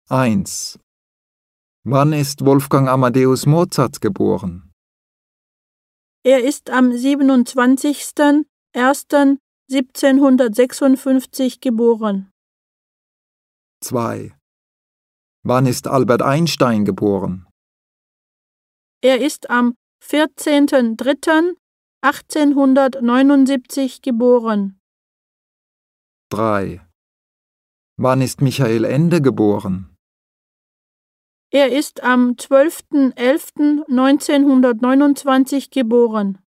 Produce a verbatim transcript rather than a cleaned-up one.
eins. Wann ist Wolfgang Amadeus Mozart geboren? Er ist am siebenundzwanzigsten ersten siebzehnhundertsechsundfünfzig geboren. zwei. Wann ist Albert Einstein geboren? Er ist am vierzehnten dritten achtzehnhundertneunundsiebzig geboren. drei. Wann ist Michael Ende geboren? Er ist am zwölften elften neunzehnhundertneunundzwanzig geboren.